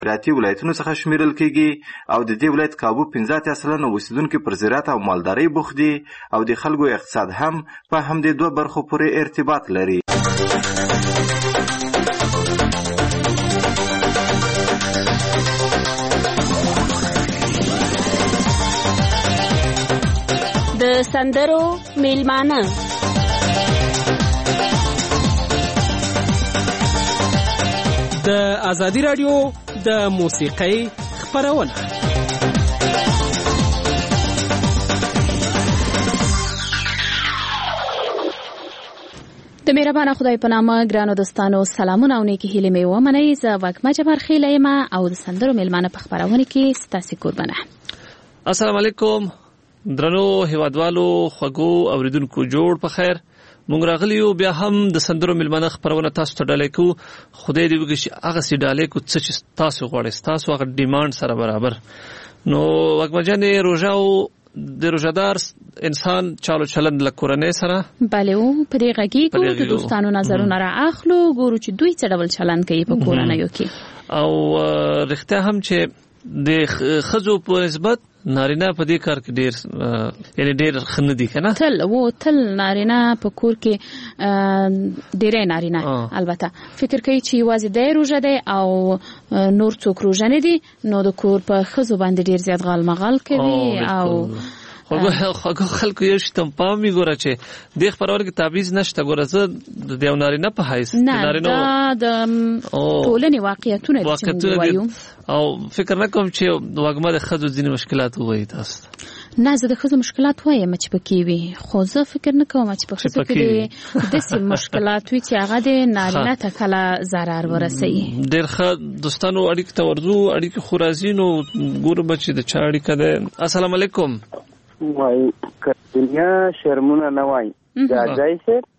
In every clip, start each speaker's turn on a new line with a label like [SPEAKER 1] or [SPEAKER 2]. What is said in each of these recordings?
[SPEAKER 1] پراتی ولایتونو څخه شمیرل کیږي او د دې ولایت کابو 15% اوسیدونکو پر زراعت او مالدارۍ بوخت دي او د خلکو اقتصاد هم په همدې دوه برخو پورې ارتباط لري.
[SPEAKER 2] د سندرو میلمانه
[SPEAKER 3] د ازادي رادیو د موسیقۍ خپرونه.
[SPEAKER 4] د مهربان خدای په نامه ګرانو دوستانو سلامونه او نیکی هیلې مې ومنئ. زه وګما جبار خیل یم او د سندرو میلمانه په خپرونه کې ستاسو قربانه.
[SPEAKER 5] السلام علیکم درنو هیوادوالو خوږو اوریدونکو جوړ په خیر. مونږ راغلیو بیا هم د سندرو میلمانه خپرونه تاسو ته ډالۍ کو. خدای دې وکړي چې هغه سي ډالۍ کو چې تاسو غواړئ تاسو هغه ډیماند سره برابر. نو وګما جانې روژه او د روژهدار انسان چالو چلند له کورنۍ سره
[SPEAKER 4] بله او په دې غږیږو د دوستانو نظرونه را اخلو ګورو چې دوی څه ډول چلند کوي په کورنیو کې او رښتیا هم چې د ښځو په نسبت نارینه په دې کار کې ډېر ښه نه دي که نه. تل نارینه په کور کې ډېری نارینه البته فکر کوي چې یوازې دی روژه دی او نور څوک روژه نه دي نو د کور په ښځو باندې ډېر زیات غالمغال کوي او
[SPEAKER 5] خوږو خلکو یو شي ته پام وي ګوره چې دې خپرونه کې تعویض نشته. ګوره زه د یو نارینه په حیث
[SPEAKER 4] نه دا د ټولنې واقعیتونه دي چې موږ وایو
[SPEAKER 5] او فکر نه کوم چې وګما د ښځو ځینې مشکلات ووایي تاسو ته.
[SPEAKER 4] نه زه د ښځو مشکلات وایم چې پکې وي خو زه فکر نه کوم چې په ښځو کې داسې مشکلات وي چې هغه د نارینه ته کله ضرر ورسوي.
[SPEAKER 5] ډېر ښه دوستانو اړیکې ته ورځو. اړیکې خو راځي نو ګورو به چې د چا اړیکه ده. السلام علیکم.
[SPEAKER 6] وای که دنیا شرمونه نه وای دا ځای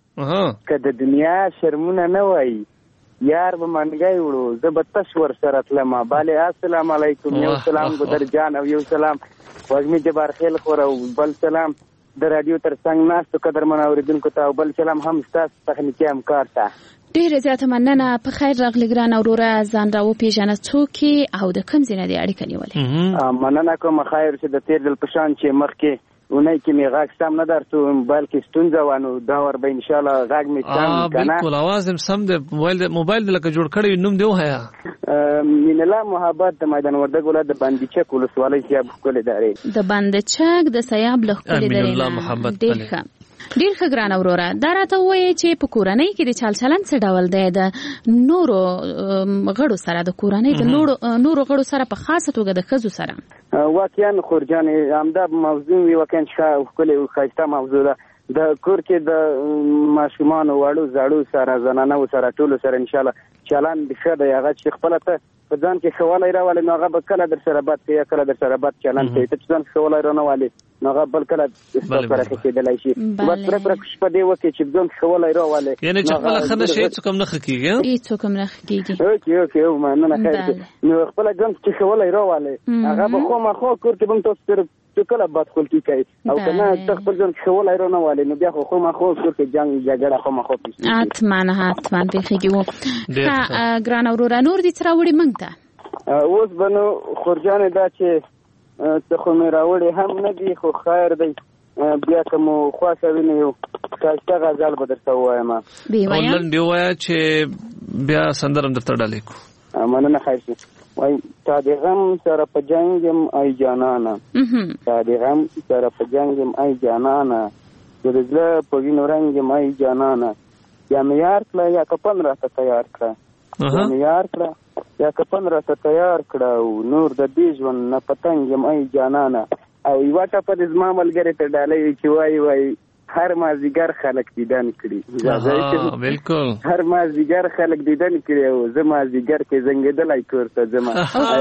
[SPEAKER 6] سر که د دنیا شرمونه نه وای یار به منګای وړو زه به تش ور سره تلم. باله السلام علیکم. یو سلام ګدر جان او یو سلام وګمی جبار خیل خور او بل سلام د رادیو تر څنګ ناستو قدرمن اوریدونکو ته او بل سلام هم ستاسو تخنیکی همکار ته.
[SPEAKER 4] ډېره زیاته مننه. په خیر راغلی ګران وروره ځان راوپېژنه څوک یې او د کوم ځای نه دې اړیکه نیولې؟
[SPEAKER 6] مننه کوم خیر چې د تېر ځل په شان چې مخکې اونۍ کې مې غږ سم نه درتو بلکې ستونزه وه نو دا ور به انشاءالله غږ مې سم که نه
[SPEAKER 5] بلکل اواز هم سم دی. موبایل دې لکه جوړ کړی نوم دې وهیا
[SPEAKER 6] مین الله محبت د میدان وردګ ولایت د بندیچک ولسوالۍ سیاب ښکلې دارې
[SPEAKER 4] د بندیچک د سیاب له ښکلې دارې
[SPEAKER 5] مین الله محبت
[SPEAKER 4] ډېر ښه ګرانه وروره. دا راته ووایې چې په کورنۍ کې د چال چلند څه ډول دی د نورو غړو سره د کورنۍ د نورو غړو سره په خاصه توګه د ښځو سره؟
[SPEAKER 6] واقعا خورجانې همدا موضوع وي واقعا ښکلې او ښایسته موضوع ده. د کور کې د ماشومانو وړو زړو سره زنانو سره ټولو سره انشاءالله چلند ښه دی. هغه چې خپله ته په ځان کې ښه والی راولې نو هغه به کله در سره بد کوي کله در سره بد چلند کوي. ته چې ځان ښه والی رانه والې نو هغه بل کله ستا سره ښه کېدلی شي. بس پرېکړه شپه دې وکړې چې ځان ښه والی راولې
[SPEAKER 5] یعنې چې خپله ښه نه شي هېڅوک هم نه ښه کېږي.
[SPEAKER 4] هېڅوک هم نه ښه کېږي.
[SPEAKER 6] اوکې مننه خیر. نو خپله ځان چې ښه والی راولې هغه به خامخا کور کې به هم تاسو سره چې کله بدخلقي کوي او که نه ته خپل ځان ښه والی رانه والې نو بیا خو خامخا کور کې جنګ جګړه خامخا پېښېږي.
[SPEAKER 4] حتما پېښېږي و. ښه ګرانه وروره نور دې څه راوړي موږ ته؟
[SPEAKER 6] اوس به نو خورجانې دا چې څه خو مې راوړې هم نه دي خو خیر دی بیا که مو خوښه وي نو یو ښایسته غزل به درته ووایم.
[SPEAKER 5] لنډ یې ووایه چې بیا سندره هم درته ډالۍ کړو.
[SPEAKER 6] مننه خیر شي. وای تا د غم سره په جنګ یم ای جانانه تا د غم سره په جنګ یم ای جانانه د زړه په وینو رنګ یم ای جانانه یا مې یار کړه یا کفن راته تیار کړه یا مې یار کړه یا کفن راته تیار کړه او نور د دې ژوند نه پتنګ یم ای جانانه. او یوه ټپه د زما ملګرې ته ډالۍ وي چې وایي هر مازدیګر خلک دیدن کړي.
[SPEAKER 5] بالکل
[SPEAKER 6] هر مازدیګر خلک دیدن کړي او زه مازدیګر کې زنګېدلی کور ته ځمه.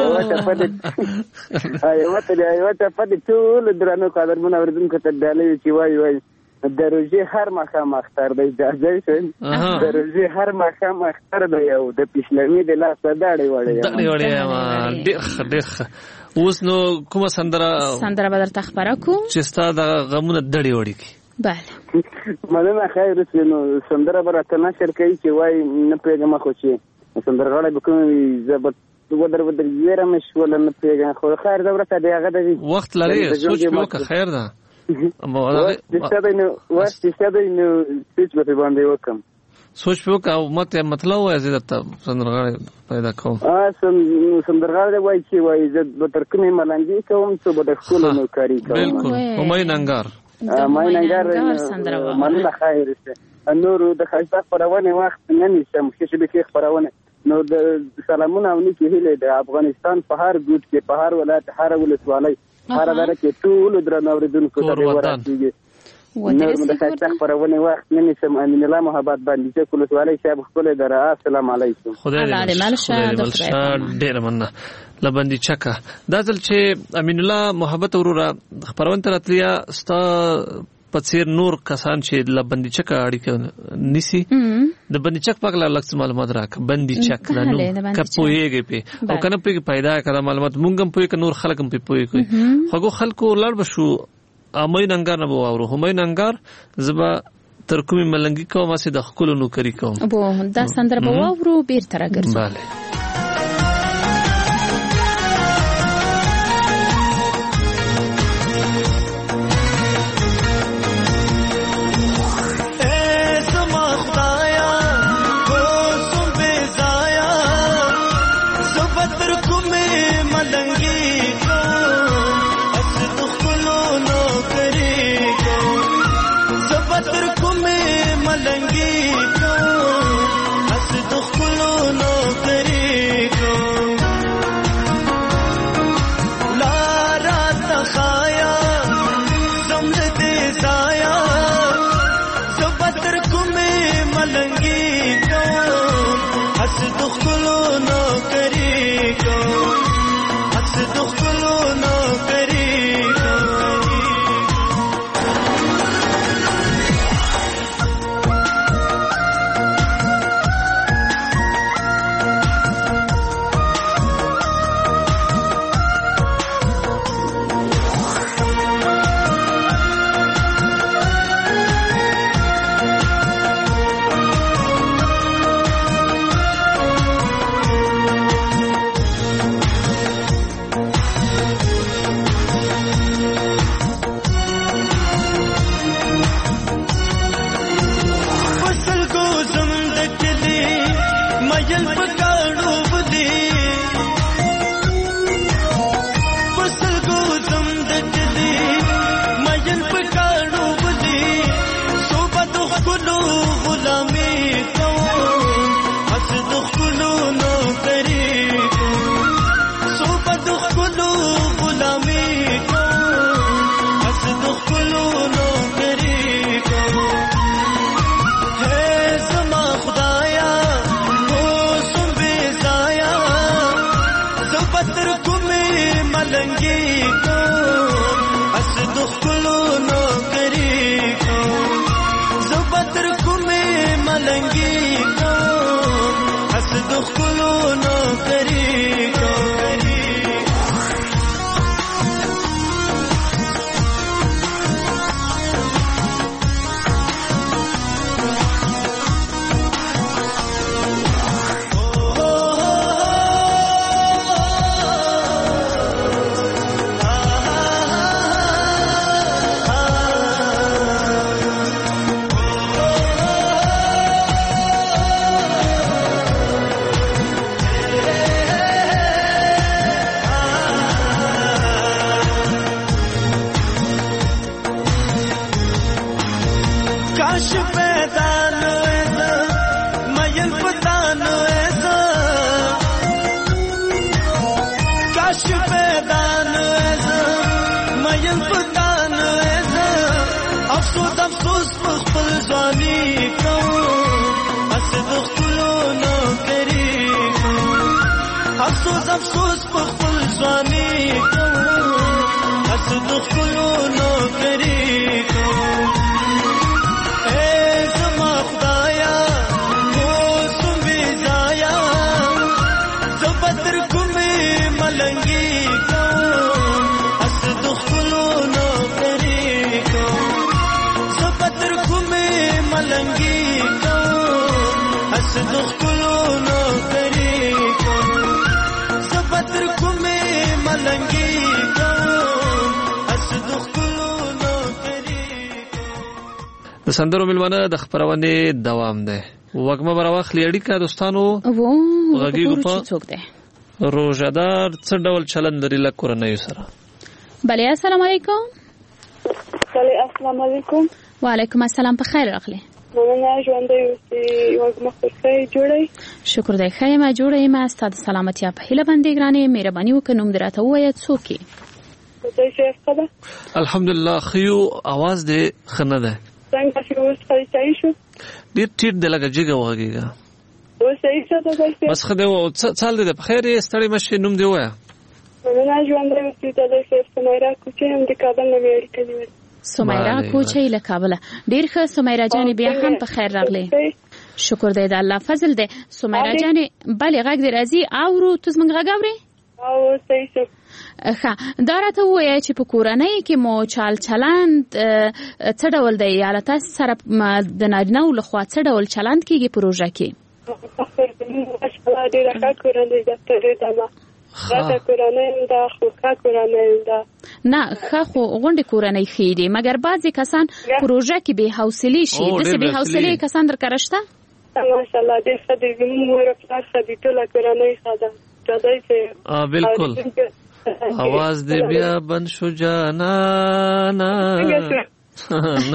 [SPEAKER 6] یوه ټپه د ټولو درنو قدرمنو اورېدونکو ته ډالۍ وي چې وایي د روژې هر ماښام اختر دی. د روژې هر ماښام اختر دی او د پیشلمي د لاسه داړې
[SPEAKER 5] وړې. ډېر ښه. اوس نو کومه
[SPEAKER 4] سندره به درته خپره کوم
[SPEAKER 5] چې ستا د غمونه دړې وړې کړي؟
[SPEAKER 4] بله
[SPEAKER 6] مننه خیر اوسې نو سندره به راته نشر کوي چې وایي نه پوهېږم خو چې سندرغاړی به کوم وي زه به ودر یره مشول نه پیګه خو خیر دا ورته دی هغه دی
[SPEAKER 5] وخت لري سوچ وکړه خیر ده
[SPEAKER 6] وخت څه نو سوچ به باندې وکم
[SPEAKER 5] سوچ وکړه او مته مطلب وای زه ته سندرغاړي پیدا کوم
[SPEAKER 6] سندرغاړي وای چې وای زه به تر کومه ملنګي کوم څه به د خپل نو کاری کوم
[SPEAKER 5] بالکل همای ننګار
[SPEAKER 6] مننه خیر شه نور د خاصه خبرونه وخت نه نشم چې به کې خبرونه نو د سلامونه او نیکی هیله د افغانستان په هر ګوټ کې په هر ولایت هر ولسوالۍ هر اداره کې ټول درنو اوریدونکو ته ورسیږي نو د خاصه خبرونه وخت نه نشم امین الله محبت باندې چې ولسوالۍ شاب خپل درا السلام علیکم
[SPEAKER 5] خدای دې ملشه ډیر مننه لبندي چکه دا ځل چې امین الله محبت وروره خبرونه ترتلیا ستا پڅیر نور کسان چې لبندي چک اړیکه نسی د بندي چک په اړه لږ معلومات راک بندي چک نو کپويږي په او کنه په پیدا کړه معلومات مونږ هم په نور خلک هم په پوي کوي خو خلکو لړ بشو امای ننګار نه وو او همای ننګار زبا تر کومي ملنګي کوم اسه د خپل نو کری کوم
[SPEAKER 4] ابو دا سندر به ورو بیر تر راګرځي
[SPEAKER 5] bale
[SPEAKER 7] افسوس په خپل ځواني کوم حسد خپلو نو کری کوم اے زما خدایا موسم بی ضایا زبدر کومې ملنګي کوم حسد خپلو نو کری کوم زبدر کومې ملنګي کوم حسد خپلو نو کری کوم کومې ملنګي کوم اسد خپلونو کری
[SPEAKER 5] د سندرو ملمنه د خبرونه دوام ده وګمه براوخلی اړیکه دوستانو غږیږو په
[SPEAKER 4] څوک ده
[SPEAKER 5] روزدار څه ډول چلند لري لکورنۍ سره
[SPEAKER 4] بله السلام علیکم
[SPEAKER 8] السلام علیکم
[SPEAKER 4] وعلیکم السلام په خیر راغلی
[SPEAKER 8] مننه ژوندۍ اوسئ وګمه خیر جوړئ
[SPEAKER 4] شکر دی ښه یم جوړه یم ستاسو سلامتیا په هیله باندې ګرانې مهرباني وکړئ نوم دې راته ووایه څوک یې
[SPEAKER 5] الحمدلله خیو आवाज دې ښه نه ده
[SPEAKER 8] څنګه چې اوس صحیح شو
[SPEAKER 5] ډېر ټیټ دی لکه جګه وغږېږه
[SPEAKER 8] اوس صحیح شو
[SPEAKER 5] بس ښه دی څال دی په خیر یې ستړی مه شې نوم دې ووایه
[SPEAKER 8] مننه ژوندۍ اوسئ ډاډی صاحب سمیرا کوچۍ یم د کابل نه مې اړیکه نیولې
[SPEAKER 4] سمیرا کوچۍ له کابله ډېر ښه سمیرا جانې بیا هم په خیر راغلی شکر دی د الله فضل دی سمیرا جانې بلې غږ دې راځي اورو ته زموږ غږ اورې
[SPEAKER 8] او صحیح شو
[SPEAKER 4] ښه دا راته ووایه چې په کورنۍ کې مو چال چلند څه ډول دی یا له تاسو سره د نارینه‌و لخوا څه ډول چلند کېږي په روژه کې
[SPEAKER 8] ډېره ښه کورنۍ ده غټه کورنۍ ده خو ښه کورنۍ ده
[SPEAKER 4] نه ښه خو غونډې کورنۍ ښې دي مګر بعضې کسان په روژه کې بې حوصلې شي داسې بې حوصلې کسان در کره شته
[SPEAKER 8] ماشاءالله ډېر ښه دي زموږ مور او پلار ښه دي ټوله کورنۍ ښه ده ډاډی صاحب
[SPEAKER 5] بالکل आवाज دې بیا بند شو جانانا نو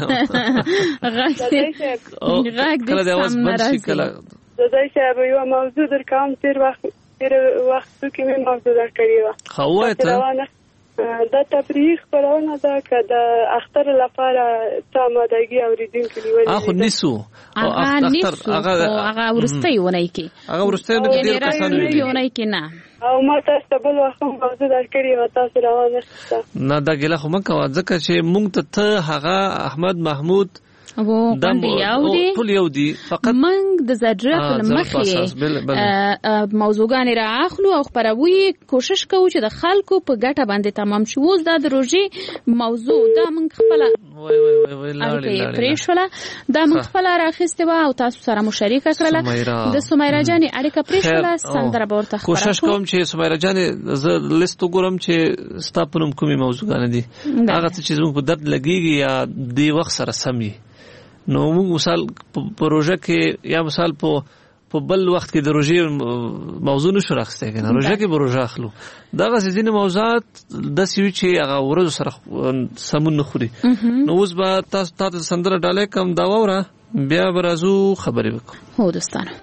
[SPEAKER 4] کله
[SPEAKER 5] دې आवाज بند شي کله
[SPEAKER 8] ډاډی صاحب یو موضوع در کوم تیر وخت کې مې موضوع در کړی و
[SPEAKER 5] خو وایته
[SPEAKER 8] دا تفریح خبرونه ده که د اختر لپاره تامادګي اوریدونکو نیولې
[SPEAKER 5] اخو نیسو
[SPEAKER 4] او هغه ورستۍ ونی کې
[SPEAKER 5] هغه ورستۍ نه ډیر کسان
[SPEAKER 4] ونی کې نه
[SPEAKER 8] او ما تاسو ته بل وخت موضوع در کړی و تاسو روانه
[SPEAKER 5] نه دا ګله خو مکه ځکه چې مونږ ته هغه احمد محمود
[SPEAKER 4] و باندې
[SPEAKER 5] ټول یو دي فقط
[SPEAKER 4] من د زړه په مخې موضوعګانې را اخلو او خبروي کوشش کوو چې د خلکو په ګټه باندې تمام شي اوس دا د روژې موضوع دا من خپل پریښوله دا من خپل راخسته و او تاسو سره مشارکه کړله د سمیرا جانې اړیکه پریښوله سندره به ورته
[SPEAKER 5] کوشش کوم چې سمیرا جانې زه لیست وګورم چې ستا په نوم کومې موضوعګانې دي هغه څه چې زموږ په درد لګېږي یا دې وخت سره سم وي نو موږ مثال په روژه کې یا مثال په بل وخت کې د روژې موضوع نشو راخستی کنه روژه کې به روژه اخلو دغه ځینې موضوعات داسې وي چې هغه ورځو سره سمون نه خوري نو اوس به تاسو ته سندره ډالۍ کوم دا واوره بیا به راځو خبرې وکړو
[SPEAKER 4] هو دوستانو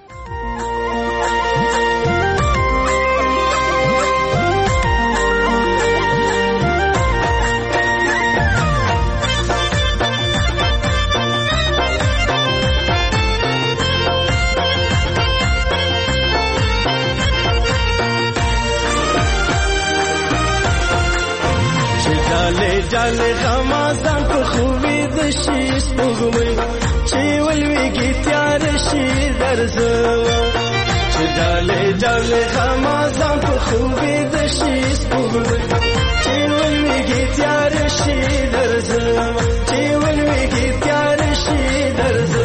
[SPEAKER 7] جاله غمازان په خوبي د شي سپوږمۍ چې ولويږي تیار شي درځه چې جاله غمازان په خوبي د شي سپوږمۍ چې ولويږي تیار شي درځه چې ولويږي تیار شي درځه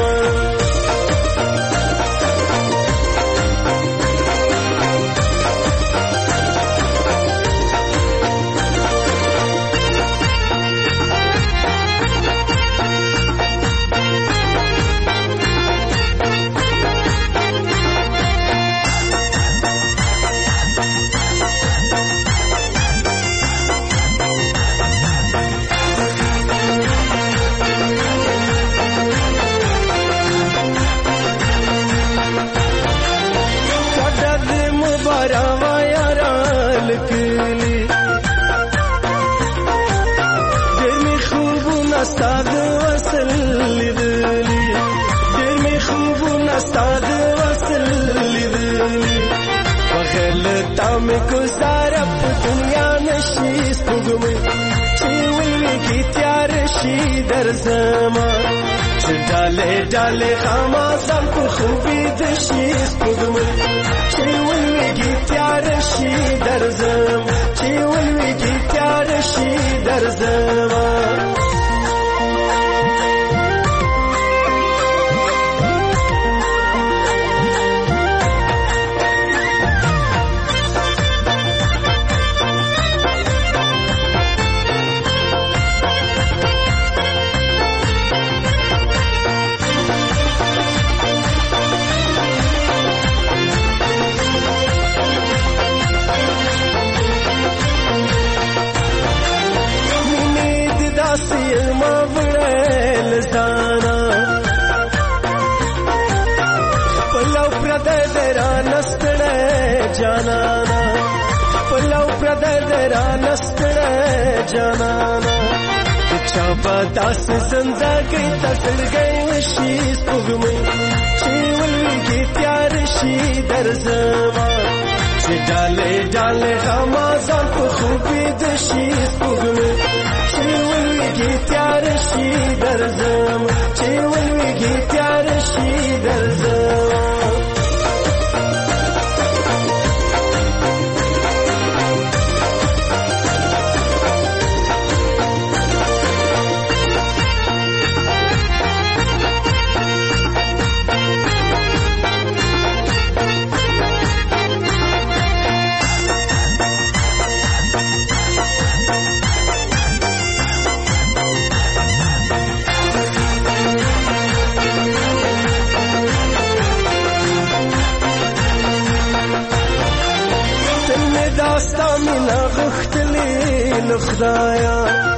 [SPEAKER 7] میں گزارا په دنیا نشي سپوږمۍ چې ولويږي تیار شي درځما چې ډالې خامازم په خوبي د شي سپوږمۍ چې ولويږي تیار شي درځم چې ولويږي تیار شي درځما پلو پردر نستړه جانانا چا بداس زندګۍ تسړګۍ وشي سپوږمۍ چې ولګي تیار شي درځما چې ډالې ډالې غمازان په خوبې د شي سپوږمۍ چې ولګي تیار شي درځما چې ولګي تیار شي درځما خدایا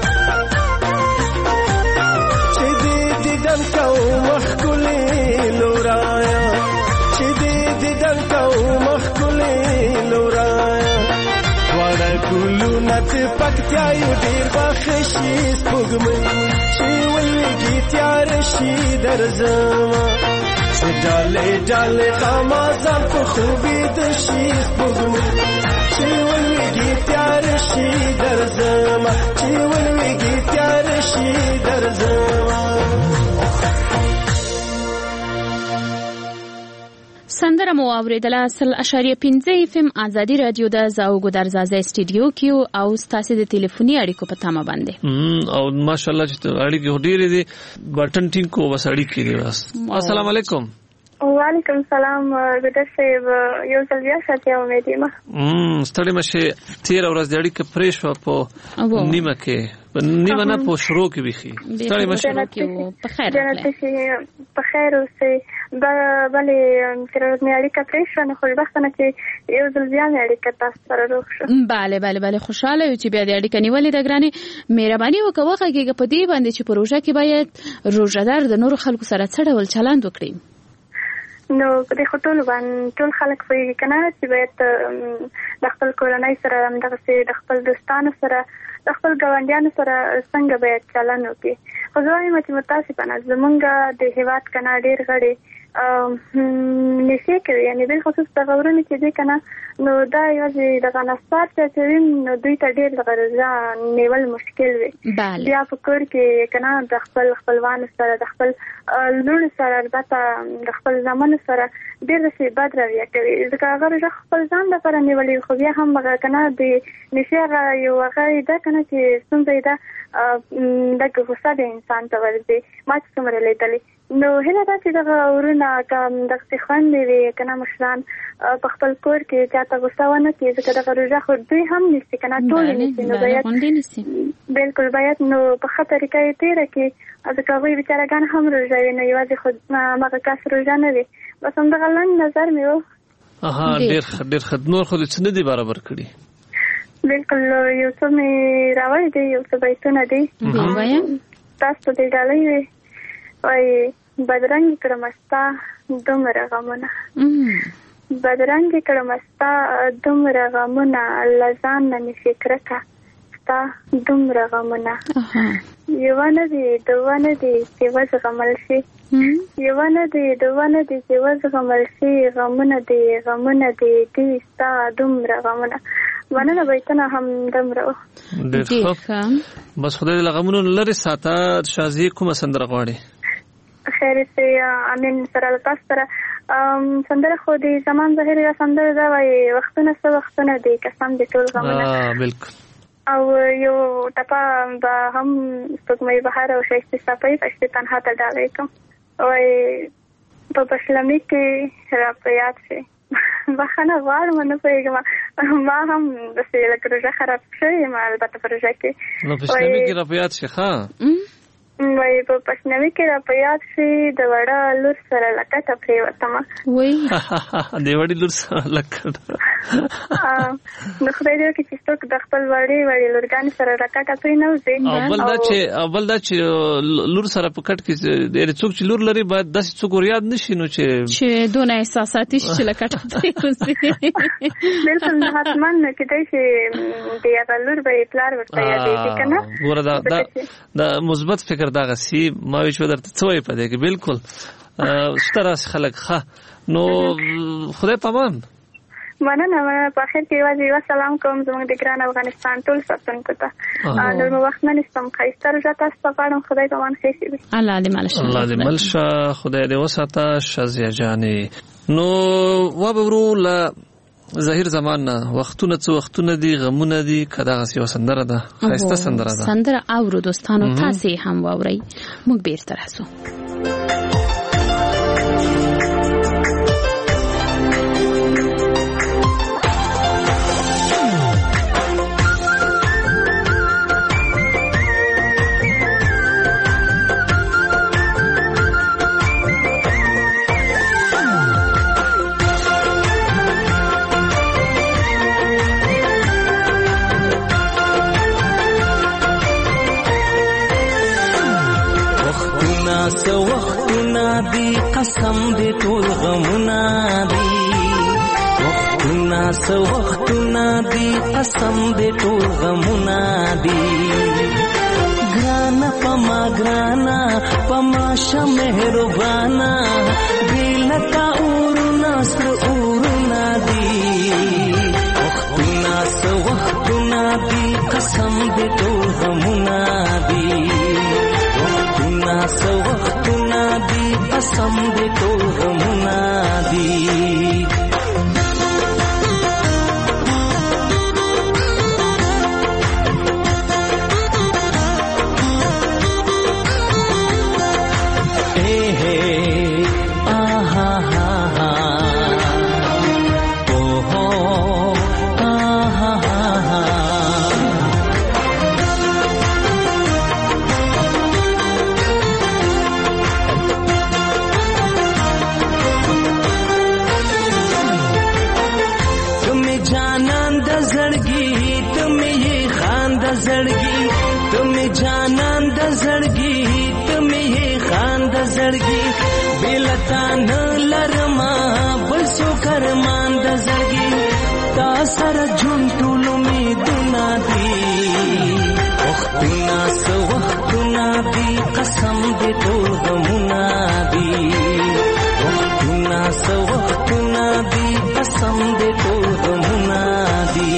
[SPEAKER 7] چې دې دیدن کو مخکلې لورایا چې دې دیدن کو مخکلې لورایا وړه ګلو نت پکتیا یو ډیر بخشي سپوږمۍ چې ولګي تیار شي درځما چې ډالې ډالې غمازان په خوبې د شي سپوږمۍ چې ولګي تیار شي درځما چې ولګي تیار شي درځما.
[SPEAKER 4] سندره مو اوریدله 0.5 FM ازادي رادیو د زاوګو درزازه استودیو کیو او ستاسو د ټلیفوني اړیکو په تمه باندې
[SPEAKER 5] او ماشاءالله چې اړیکې ډېرې دي بټن ټینګ کو بس اړیکې دي بس. السلام علیکم.
[SPEAKER 8] وعلیکم السلام ګډر صاحب یو ځل بیا ساتیا امید یم
[SPEAKER 5] ستړي مشه 13 ورځ د اړیکې پرېښ په نیمه کې نیمه نه په شروع کې بيخي ستړي مشه
[SPEAKER 4] په خیر
[SPEAKER 8] په خیر اوسه بلې تر مې اړیکه پرېښ نه خو وختونه چې یو ځل بیا مې اړیکه تاسو سره روښ شو.
[SPEAKER 4] bale خوشاله یو چې بیا د اړیکې نیولې د ګرانې مهرباني وکړه هغه په دې باندې چې پروژه کې باید روزدار د نور خلکو سره څه ډول چلند وکړي.
[SPEAKER 8] نو په دې خطول باندې ټول خلک وایي کنه چې باید د خپل کورنۍ سره همدغه د خپل دوستانو سره د خپل ګاونډیانو سره څنګه باید چلند وکړي. خو زه وایم چې متاسفانه زمونږ د هېواد کنه ډېر غړي نشي کوي یعنی بل خصوص د غورونو چې دي کنه نو دا یوازې د غنستار چې نو دوی ته ډېر غرضا نیول مشکل وي. بیا په کور کې کنه د خپل خپلوان سره د خپل لور سره البته د خپل زمانه سره ډېر څه بد رویه کوي ځکه هغه خپل ځان لپاره نیولې خو بیا هم هغه کنه د نشي هغه یو هغه دا کنه چې څنګه دا دغه غوسه د انسان ته ورځي ما چې څومره لیدلې نو هله دا چې دغه ورونه کوم د څخوان دی کنه مشران په خپل کور کې چاته غوسه ونه کوي ځکه دغه روزه خو دوی هم نشي کنه ټول نشي نو باید بالکل باید نو په خطر کې تیر کې ځکه وی بیچارهګان هم روزه نه یوازې خود ماګه کاس روزه نه وي بس هم دغه لن نظر میو
[SPEAKER 5] ډېر خدمت خو دې څه نه دی برابر کړی.
[SPEAKER 8] بالکل یو څه مې راوړی دی یو څه بیتونه دی تاسو دې ډالۍ وي وای بدرنګ کړمستا دومره غمونه بدرنګ کړمستا دومره غمونه لزان نه فکرکا ستا دومره غمونه یوانه دی دوانه دی چې وځ غمل شي یوانه دی دوانه دی چې وځ غمل شي غمونه دی دې ستا دومره غمونه ونه بیتونه هم دمرو
[SPEAKER 5] ډېر بس خدای دې لغمونو لري ساته شازي کومه سندره غواړي
[SPEAKER 8] خیر سي امين سره تاسو سره سندره خو دې زمان ظاهر یا سندره دا وای وختونه دې قسم دې ټول غمونه
[SPEAKER 5] بالکل
[SPEAKER 8] او یو ټپه به هم سپوږمۍ بهار او شایسته صفای پښتو تنها ته ډالې کوم وای په پښلمي کې را پیات شي بخنه غواړم نه پېږم ما هم د سیل پروژه خراب شوی ما البته پروژه کې
[SPEAKER 5] نو پښلمي کې را پیات شي ښا
[SPEAKER 8] وای په پښنوي کې را پیات شي د وړه لور سره لکټه پریوتم
[SPEAKER 5] وای د وړي لور سره لکټه
[SPEAKER 8] نو خدای دې وکړي چې څوک د خپل وړې لورګانې سره راکټه پرې نه وځي.
[SPEAKER 5] اول دا چې لور سره په کټ کې ډېر څوک چې لور لري باید داسې څوک ور یاد نشي نو چې
[SPEAKER 4] دونه احساساتي شي چې لکټه پرې وځي.
[SPEAKER 8] بالکل نه حتمان نه کېدای چې د هغه لور به پلار ورته یادېږي که نه.
[SPEAKER 5] ګوره دا مثبت فکر دغه سي ما وایي چې درته څه وایي په دې کې بالکل شته راسې خلک ښه نو خدای پامان.
[SPEAKER 8] مننه. په اخر کې یو سلام کوم زموږ د ګران افغانستان ټول ساتونکو ته. نور مو وخت نه نیسم. ښایسته روژه تاسو ته غواړم. خدای پامان ښه شي.
[SPEAKER 4] الله دې مل شه.
[SPEAKER 5] الله دې مل شه. خدای دې وساته شازیه جانې. نو وبورو له ظاهر زمان نه وختونه څو وختونه دي غمونه دي کدا غسی وسندره ده ښایسته سندره ده
[SPEAKER 4] سندره اورو دوستانو تاسو هم واورئ موږ بیرته راځو.
[SPEAKER 7] سو وختونه دی قسم دې ټول غمونه دی وختونه سو وختونه دی قسم دې ټول غمونه دی ګرانه پما شه مهربانا دلتا اورنا سر اورنا دی وختونه سو وختونه دی قسم دې ټول غمونه دی سو وختونه دی قسم دې ټول غمونه دی بلتان لرما بلسو کرمان د زړګي تا سره جون ټول امیدونه دي وختونه سو وختونه دي قسم دې ټول غمونه دي وختونه سو وختونه دي قسم دې ټول غمونه دي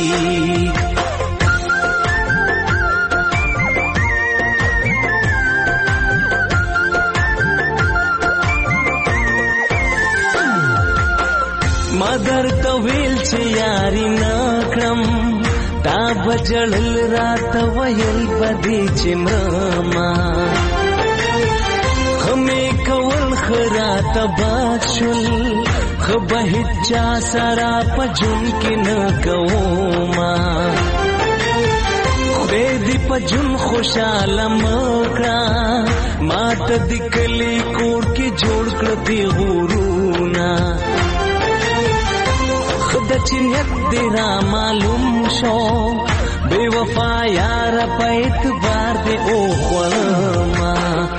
[SPEAKER 7] مادر تویل چې یاري نکړم تا بجړل رات ویل بدی چې مرما خمه کول خرات بادشل خبه چا سرا پجون کې نه کوما خدای دې پجون خوشاله مکړه مات دکلی کوړ کې جوړ کړ دی غورونا د چریت دی را معلوم شو بے وفا یار په اعتبار دی او خورما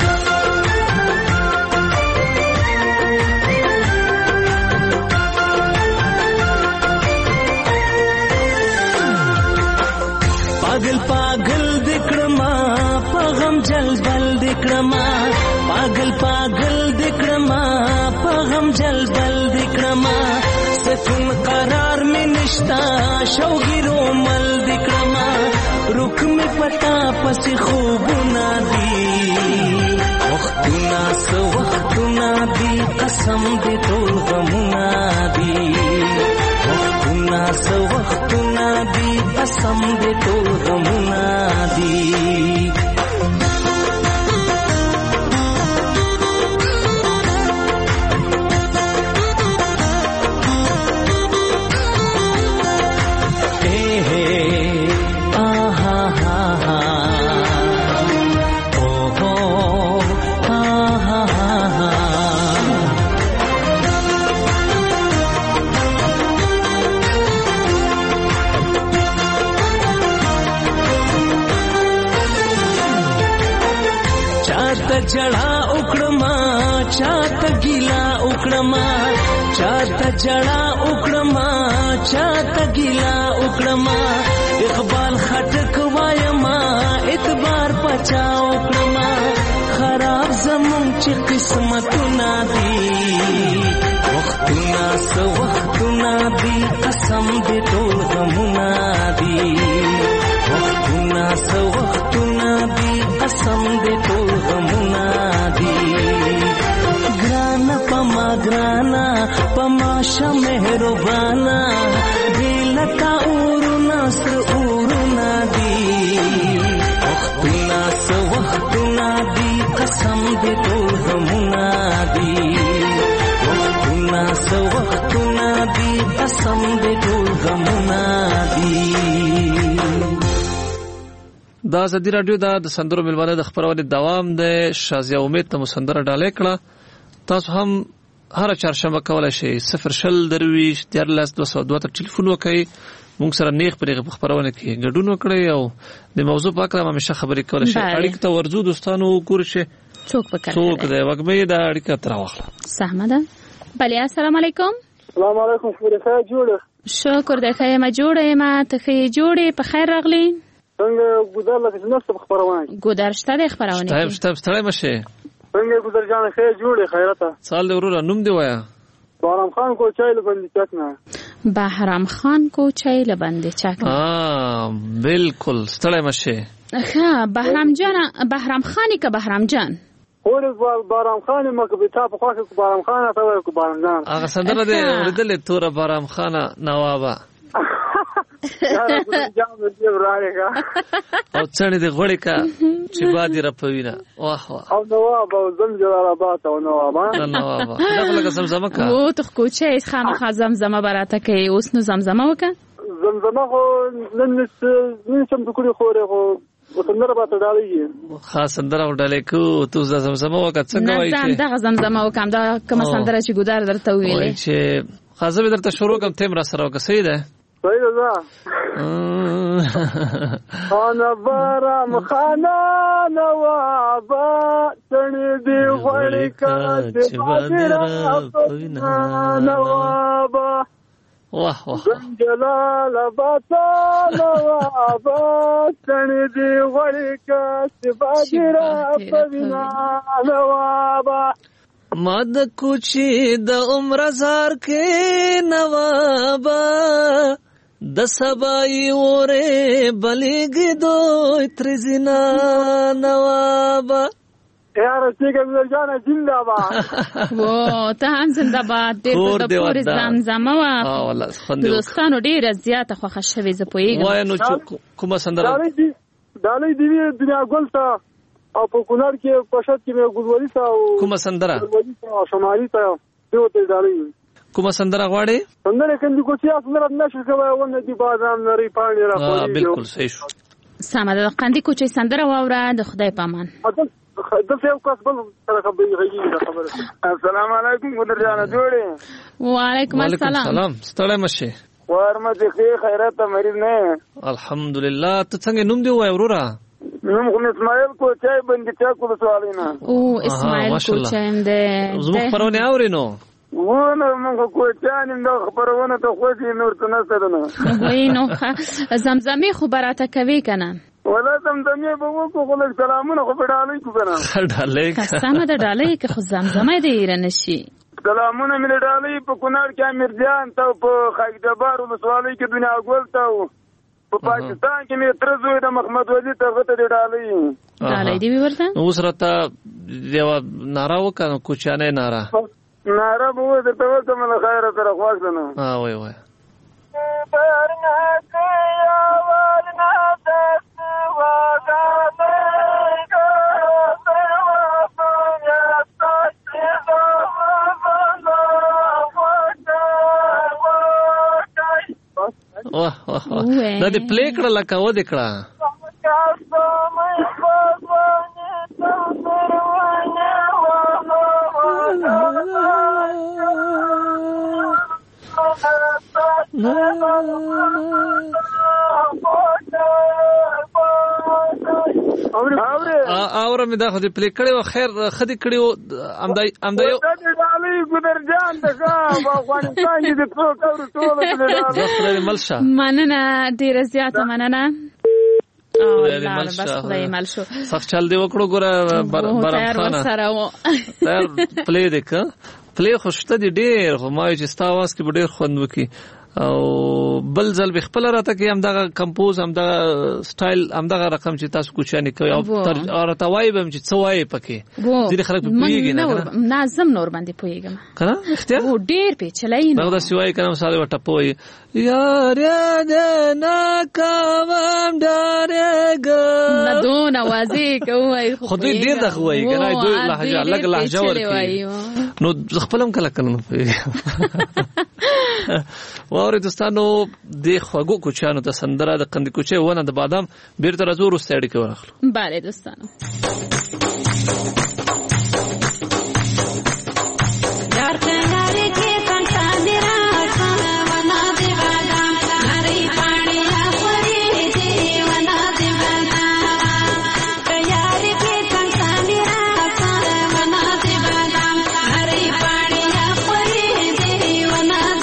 [SPEAKER 7] پاگل پاگل دکړما په غم جلبل دکړما پاگل پاگل دکړما په غم جلبل دکړما سکون قرار میں نشتا شوگیرو مل دکرما رک میں پتا پس خوبنا دی وختنا سو وختنا دی قسم دے ټول غمنا دی وختنا سو وختنا دی قسم دے ټول غمنا دی جړا وکړما چاته ګیلا وکړما چاته جړا وکړما چاته ګیلا وکړما اقبال خټک وایما اعتبار پچا وکړما خراب زمون چې قسمتونه دي وختونه سو وختونه دي قسم دې ټول غمونه دي وختونه سو وختونه دي قسم دې ټول غمونه دي ګرانا پما شه مهربانا دلتا اورنا سر اورنا دي وختونه سو وختونه دي قسم دې ټول غمونه دي وختونه سو وختونه دي قسم دې ټول غمونه دي.
[SPEAKER 5] دا ازادي رادیو د سندرو ملمانه د خبرونه دوام د شازیا امید ته مسندره ډالې کړه. تاسو هم هر چهارشنبه کولای شئ 0 درویش 13202 ته ټلیفون وکړئ موږ سره نیغ پرې خبرونه کې ګډون وکړئ او د موضوع په اړه همیشه خبرې کولای شئ. اړیکه ته ورزو دوستانو ګور شي
[SPEAKER 4] څوک پکړه
[SPEAKER 5] څوک د وګمې د اړیکه تر واخله.
[SPEAKER 4] سحمده بله السلام علیکم.
[SPEAKER 6] السلام علیکم خیره جوړه
[SPEAKER 4] شکر د خیر ما جوړه ما ته خیر جوړه په خیر راغلی
[SPEAKER 6] څنګه ګودر لکه نفس خبرونه
[SPEAKER 4] ګودر شته د خبرونه
[SPEAKER 5] ستړی مشه
[SPEAKER 6] څنګه ګودر جان خیر جوړه خیرته
[SPEAKER 5] سال ورور نوم دی وایا
[SPEAKER 6] بهرام خان کو چای لبندې چکنه
[SPEAKER 4] بهرام خان کو چای لبندې چکنه
[SPEAKER 5] بالکل ستړی مشه
[SPEAKER 4] ها بهرام خانی که بهرام جان
[SPEAKER 6] اورز بهرام خان مکه به تاسو خو بهرام خان ته وایو کو بهرام جان
[SPEAKER 5] هغه سندره دې ورېدلې تور بهرام خان نوابا او څنګه دې غوړې کا چې بادي رپوینا واه واه
[SPEAKER 6] او نواب او زمجلالاباد او نواب
[SPEAKER 5] دا لکه زمزمه کا
[SPEAKER 4] او ته کوچې خامخا زمزمه براته کې اوس نو زمزمه وکړه
[SPEAKER 6] زمزمه خو نن سم د کړي خوره خو وسندره به تدالېږي
[SPEAKER 5] خاص سندره وډالې کو تو زمزمه وکړه څنګه وایي
[SPEAKER 4] چې دا زمزمه وکم دا کوم سندره چې ګودار درته ویلې
[SPEAKER 5] چې خاصه به درته شروع کوم تیم را سره وکړه صحیح ده
[SPEAKER 6] صحیح ده انا بارام خانا نوابا تنی دی غړی کا چې باندې نوابا
[SPEAKER 5] واه واه
[SPEAKER 6] جلال باتا نوابا تنی دی غړی کا چې باندې نوابا
[SPEAKER 5] مد کوچی د عمر زار کې نوابا د سبای اوره بلیګ دوی ترزینا نوابا
[SPEAKER 6] یار څنګه ورجانه زنده‌باد
[SPEAKER 4] و ته هم زنده‌باد دې په پور زمزمه وا
[SPEAKER 5] والله خوندې
[SPEAKER 4] دوستانو ډیره زیاته خوښه شوي زه پوهیږم
[SPEAKER 5] وای نو کومه سندره
[SPEAKER 6] دالې دی دنیا ګل تا او په کونړ کې پښت کې مې ګلوري تا او
[SPEAKER 5] کومه سندره
[SPEAKER 6] او شمالي تا دوته دالې
[SPEAKER 5] کومه سندره غواړي
[SPEAKER 6] سندره کندي کوڅه سندره نشه کوي ونه دی بازار نری پاڼې را کوي
[SPEAKER 5] بالکل صحیح شو
[SPEAKER 4] سمه ده کندي کوڅه سندره واوره د خدای پامان
[SPEAKER 6] دلته یو کس بل سره خبرې خبره السلام علیکم ګودر جان جوړې
[SPEAKER 4] وعلیکم السلام
[SPEAKER 5] ستړی مشه
[SPEAKER 6] ورمته خیرات مریض نه
[SPEAKER 5] الحمدلله ته څنګه نوم دی وای ورورا
[SPEAKER 6] نوم خو اسماعیل کو چای باندې چا کو سوالینا
[SPEAKER 4] او اسماعیل کو چایم ده
[SPEAKER 5] زموږ پرونه اورینو
[SPEAKER 6] ونه موږ کو چانیم دا خبرونه ته خو دې نور څه نه سره
[SPEAKER 4] وای نو زمزمه خبراته کوي کنه
[SPEAKER 6] ولا زمزمه به وکړو خو سلامونه خو ډالې کو کنه
[SPEAKER 5] ډالې
[SPEAKER 4] قسمه ده ډالې که خو زمزمه دې رنشي
[SPEAKER 6] سلامونه مې ډالې په کونړ کې امیر جان ته په خیدبار وسوالۍ کې دنیا ګول ته په پاکستان کې مې تر زوی د محمد ولی ته غته ډالې
[SPEAKER 4] دی ورته
[SPEAKER 5] اوس راته دیو نارا وکړه کوچانه نارا
[SPEAKER 6] به درته وکم له خیره سره خواښنه
[SPEAKER 5] وای وای
[SPEAKER 6] برنا کیا ورنا دست واغا
[SPEAKER 5] واه دا دې پلی کړه لکه و دې کړه اور مې دا خو دې پلی کړی و خیر خدي کړی و امدا یو
[SPEAKER 6] علي ګدرجان دغه افغانستان دې ټول
[SPEAKER 5] زخره ملشه
[SPEAKER 4] مننه ډیره زیاته مننه بس خدای مل شو
[SPEAKER 5] سخت چل دی وکړو ګوره برام خانه
[SPEAKER 4] سره و
[SPEAKER 5] پلی دک پلی خوشته دی ډیر خو ما چې ستا واس کې ډیر خوند وکي او بل ځل به خپل راته کې هم دغه کمپوز هم دغه سټایل هم دغه رقم چې تاسو کوچانه کوي او راته به چې څه وایي پکې ځینې خلک په پیږي نه
[SPEAKER 4] نظم نور باندې پويګم
[SPEAKER 5] کنه اختیار
[SPEAKER 4] و ډیر پیچلې نه
[SPEAKER 5] دا سوای کنه مثال وټپوي یار نه کاوم ډارېګ
[SPEAKER 4] نه دون اوازې کوي
[SPEAKER 5] خو دې ډیر دغه وایي کنه دوی لهجه الګ لهجه ورکی نو خپلم کله کله واورې دوستانو د خوګو کوچانو ته سندره د قندې کوچې ونه د بادام بیرته راځو وروسته اړیکه ورخلو
[SPEAKER 4] bale دوستانو یار څنګه کې څنګه راځه ونه د بادام هرې پاڼې اخوري دې ونه د بادام یار کې څنګه راځه ونه د بادام هرې پاڼې اخوري دې ونه د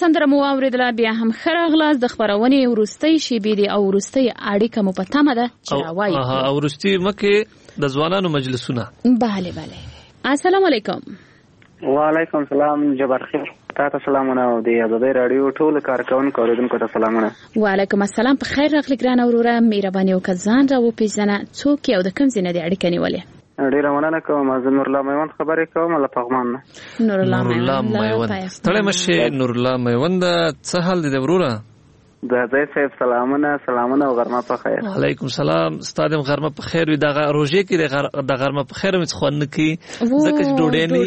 [SPEAKER 4] سندره مو اوریدله، بیا هم ښه راغلاست. د خپرونې وروستۍ شیبې دي او وروستۍ اړیکه مو په تمه ده چې راوایي
[SPEAKER 5] او وروستۍ مکې د ځوانانو مجلسونه.
[SPEAKER 4] بله السلام علیکم.
[SPEAKER 6] وعلیکم السلام. جبار خیر تاسو سلامونه او د ازادۍ رادیو ټول کارکونکو اوریدونکو ته سلامونه.
[SPEAKER 4] وعلیکم السلام. په خیر راغلی ګران اوروره، مهرباني وکړه ځان را وپېژنه، څوک یې او د کوم ځای نه دې اړیکه نیولې؟
[SPEAKER 6] ډیره مننه کوم. زه نور الله میوند خبرې کوم له پغمان نه.
[SPEAKER 4] نور الله میوند
[SPEAKER 5] ستړی مشه. نور الله میوند څه حال دی وروره؟
[SPEAKER 6] د ځای صاحب سلامونه او غرمه په خیر.
[SPEAKER 5] علیکم السلام. ستادم غرمه په خیر وي. د روزې کې د غرمه په خیر مې خوان نه کی ځکه چې ډوډۍ نه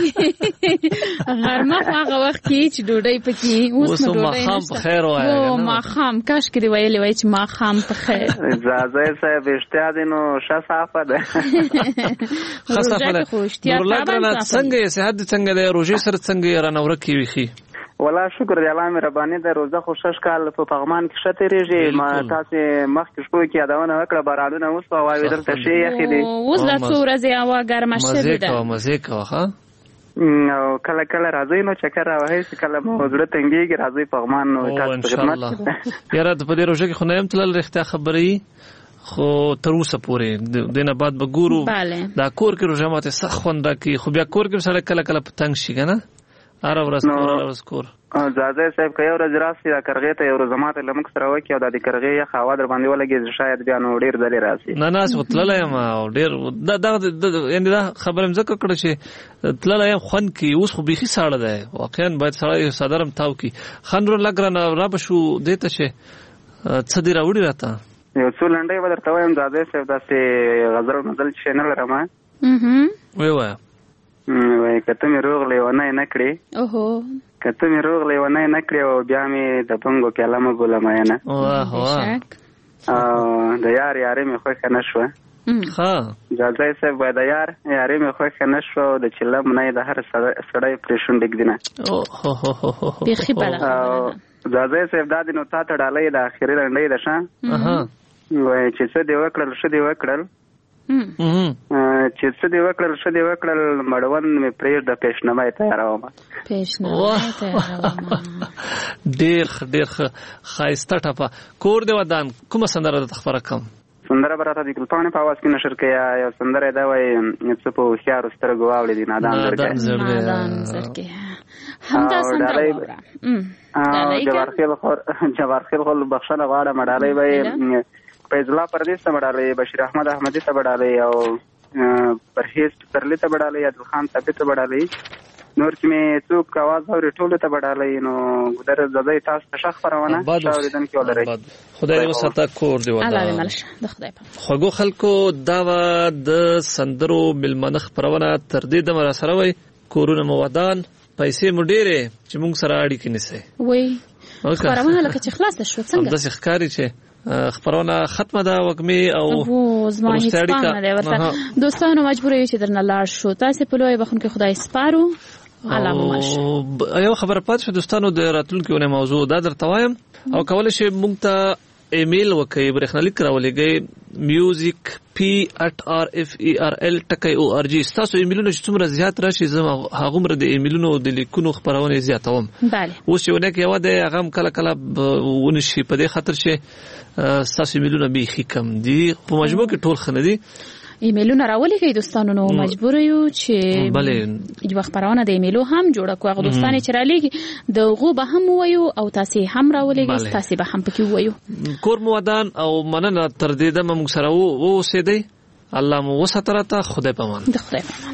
[SPEAKER 4] غرمه هغه وخت کې چې ډوډۍ پکې اوس نو ډوډۍ
[SPEAKER 5] خام په خیر وای
[SPEAKER 4] ما خام کاش کې دی ویلې وای چې ما خام په خیر.
[SPEAKER 6] ځای صاحب اشتیا دینو شصافه ده
[SPEAKER 5] خصافه ده. نور الله څنګه صحت څنګه ده؟ روزې سره څنګه رانور کی وی؟
[SPEAKER 6] والله شکر دی الله مهرباني ده. روزه خو 6 کال په پغمان کې شته ریږي. ما تاسو مخکې شپو کې یادونه وکړه بارانونه اوس په واوی دلته شي یخي دي.
[SPEAKER 4] اوس د څو ورځې هوا ګرمه شوې ده.
[SPEAKER 5] مزه کوه ها.
[SPEAKER 6] او کله راځي نو چکر راوهي چې کله موضوع تنګيږي راځي پغمان نو تاسو خدمت.
[SPEAKER 5] یاره په دې روزه کې خو نه يم تل رښتیا خبرې خو تر اوسه پورې دینه بعد به ګورو دا کور کې روزه ماته سخوند کی خو بیا کور کې سره کله پتنګ شي کنه اره ورځ کور.
[SPEAKER 6] زاده صاحب که یو ورځ راسي دا کرغې ته یو ورځ ماته لمک سره وکي او د کرغې یخ هوا در باندې ولګي شاید بیا نو ډیر ځلې راسي.
[SPEAKER 5] نه وتللای ما ډیر دا یعنی دا خبره مزه کړه چې تللای خون کی اوس خو بيخي ساړه ده واقعا باید سړی صدرم تاو کی خنور لګرنه را بشو دیته شه څه دی راوړی راته
[SPEAKER 6] یو څو لنډي ودرته وایم زاده صاحب داسې غزل مزل چینل رمه
[SPEAKER 5] وای
[SPEAKER 6] وای کته مې روغ لیونه نه کړې
[SPEAKER 4] اوهو
[SPEAKER 6] کته مې روغ لیونه نه کړې او بیا مې د پنګو کلمه ګوله مې نه
[SPEAKER 5] واه
[SPEAKER 6] د یارې مې خوښ نه شو.
[SPEAKER 5] ها
[SPEAKER 6] ځای صاحب وای د یارې مې خوښ نه شو د چلم نه د هر سړی پرېشون ډګدنه
[SPEAKER 4] بيخي بلا
[SPEAKER 6] ځای صاحب دا دینو تا ته ډالۍ د اخیری لنډۍ ده شه وای چې څه دی وکړل چې څه دی وکړل مړوند مې پرېږ د پیشنمای تیاروم
[SPEAKER 5] ډېر ښایسته ټپه. کور دی ودان کومه سندره ده خبره کوم؟
[SPEAKER 6] سندره به راته د ګلپاڼې په اواز کې نشر کوي. یو سندره دا وایي څه په هوښیارو سترګو واوړې دي نادان زړګی
[SPEAKER 4] همدا سندره
[SPEAKER 6] جوار خیل خو بخښنه غواړم ډالۍ به فیض الله پردیس ته بډالۍ بشیر احمد احمدی ته بډالۍ او پرهیز پسرلی ته بډالۍ عادل خان ثابت ته بډالۍ نور چې مې څوک आवाज اوري ټولو ته بډالۍ. نو ګدر زده تاسو ته شخ خبرونه شاوریدن کې ولري.
[SPEAKER 5] خدای دې وساته کور دی ودا
[SPEAKER 4] الله دې ملشه د خدای په
[SPEAKER 5] خوګو خلکو دا د سندرو ملمنخ پرونه تر دې د مر سره وای کورونه مودان پیسې مډيره چې موږ سره اړیکې نيسي وای
[SPEAKER 4] خبرونه لکه چې خلاص شو څنګه
[SPEAKER 5] د ښکاری چې خبرونه ختمه ده وګمي او
[SPEAKER 4] زما هیڅ پام نه دی ورته. دوستانو مجبور یو چې درنه لاړ شو. تاسو په لوی بخون کې خدای سپارو.
[SPEAKER 5] یو خبر پات شو دوستانو د راتلونکو نه موضوع دا درته وایم او کولای شي مونږ ته ایمیل وکړئ برېښنالیک راولېږئ musicp@rferl.org. تاسو ایمیلونه چې څومره زیات راشي زما هغومره د ایمیلونو د لیکونو خبرونه زیاتوم.
[SPEAKER 4] بله
[SPEAKER 5] اوس یو نه کې یو د هغه کله ونشي په دې خاطر چې تاسو ایمیلونه به کم دي په مجموع کې ټول خنه دي
[SPEAKER 4] ایمیلونه راولېږئ دوستانو. نو مجبور یو چې یو خبرونه د ایمیلو هم جوړه کوو. هغه دوستان چې را لېږي دغه به هم وایو او تاسو هم راولېږئ تاسو به هم پکې وایو.
[SPEAKER 5] کور مودان او مننه تر دې د موږ سره وو سیدي الله مو وساتره ته خدای پامان
[SPEAKER 4] د خدای پامان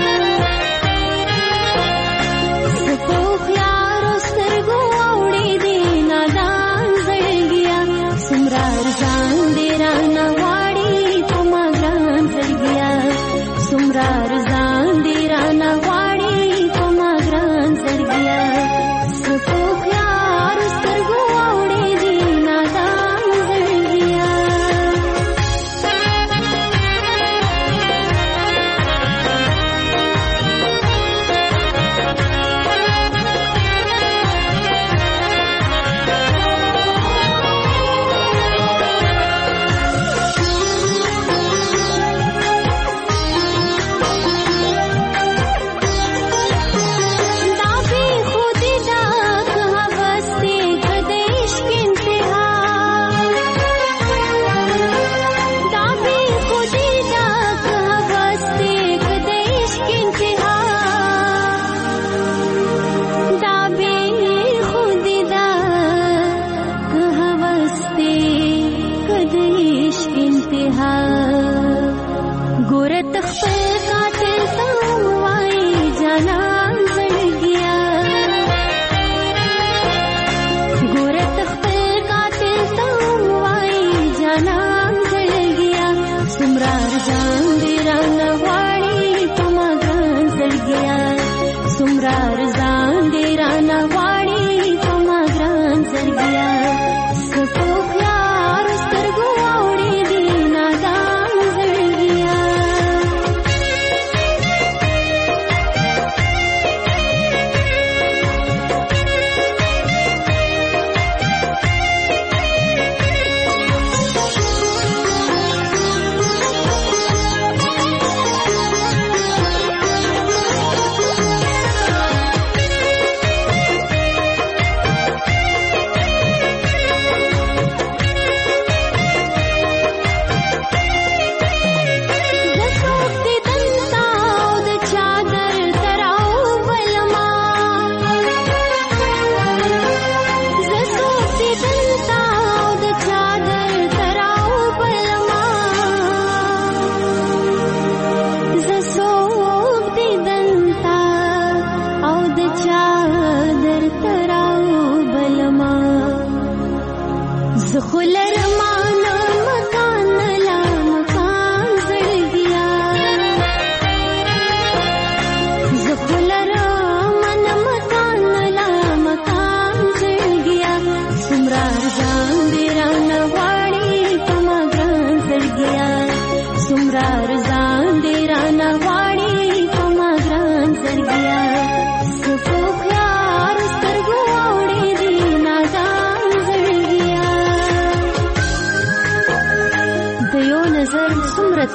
[SPEAKER 9] Poh yaaro sargo audi di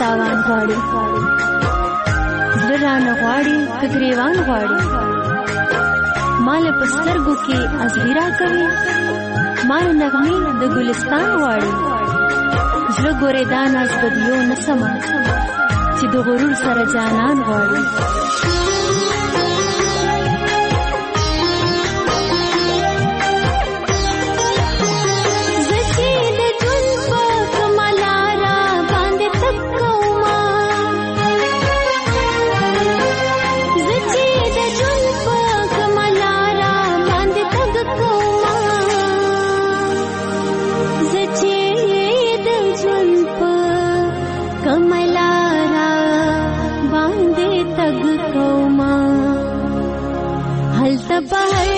[SPEAKER 9] تاوان غواړي زړه رانه غواړي که ګریوان غواړي مال په سترګو کې ازغیرا کوي مال نغمې د ګلستان غواړي زړه ګورې دا ناز بدیو نسمه چې د غرور سره جانان غواړي बाहर